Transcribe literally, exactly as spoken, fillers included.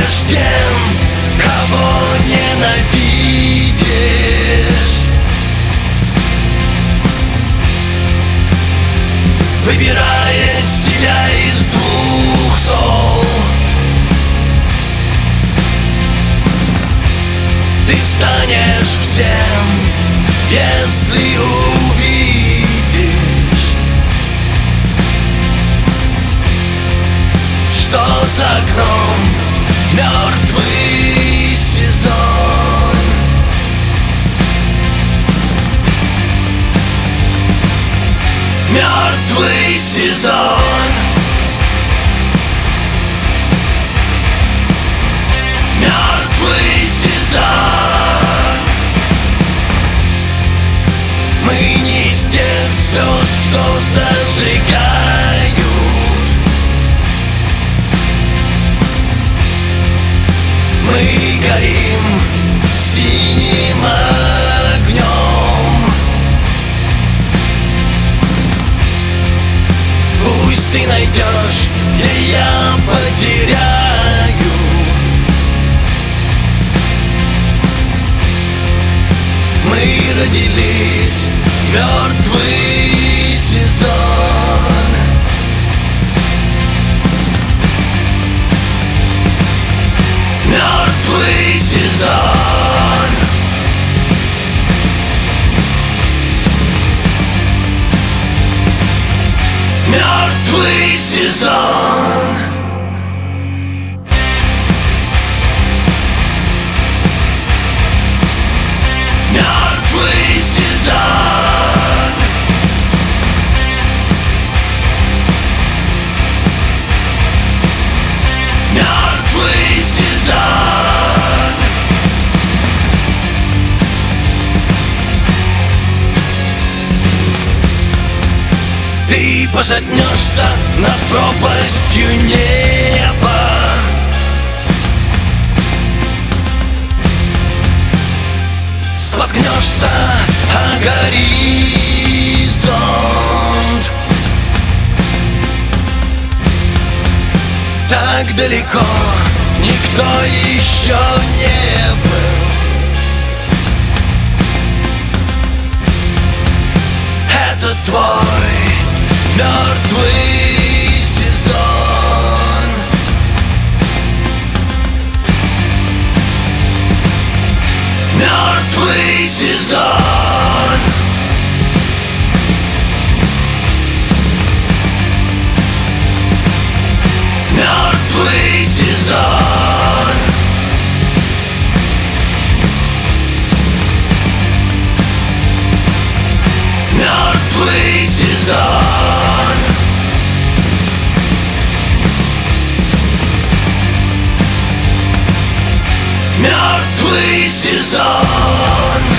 станешь тем, кого ненавидишь. Выбирая себя из двух зол, ты станешь всем, если увидишь, что за окном мертвый сезон. Мертвый сезон. Мертвый сезон. Мы не из тех звезд, что зажигают. Мы горим синим огнем. Пусть ты найдешь, где я потеряю. Мы родились в мертвый сезон. Мертвый сезон. Мертвый сезон. Мертвый сезон. Мертвый сезон. Ты пошатнешься над пропастью неба. Споткнешься о горизонт. Так далеко никто еще не был. Это твой мертвый сезон. Мертвый сезон. Мертвый сезон. Мертвый сезон. Мертвый сезон.